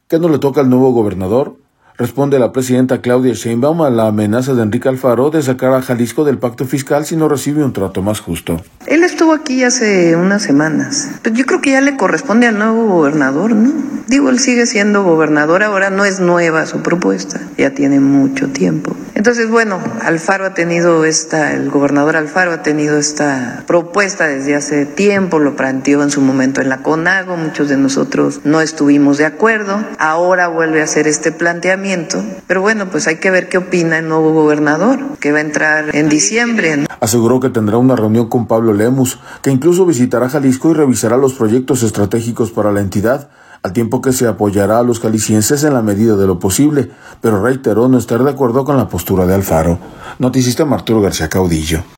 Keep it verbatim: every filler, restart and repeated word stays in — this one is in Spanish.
¿Qué no le toca al nuevo gobernador? Responde la presidenta Claudia Sheinbaum a la amenaza de Enrique Alfaro de sacar a Jalisco del pacto fiscal si no recibe un trato más justo. Él estuvo aquí hace unas semanas, pero yo creo que ya le corresponde al nuevo gobernador, ¿no? Digo, él sigue siendo gobernador ahora, no es nueva su propuesta, ya tiene mucho tiempo. Entonces, bueno, Alfaro ha tenido esta, el gobernador Alfaro ha tenido esta propuesta desde hace tiempo, lo planteó en su momento en la CONAGO, muchos de nosotros no estuvimos de acuerdo, ahora vuelve a hacer este planteamiento. Pero bueno, pues hay que ver qué opina el nuevo gobernador, que va a entrar en diciembre, ¿no? Aseguró que tendrá una reunión con Pablo Lemus, que incluso visitará Jalisco y revisará los proyectos estratégicos para la entidad, al tiempo que se apoyará a los jaliscienses en la medida de lo posible, pero reiteró no estar de acuerdo con la postura de Alfaro. Noticista Arturo García Caudillo.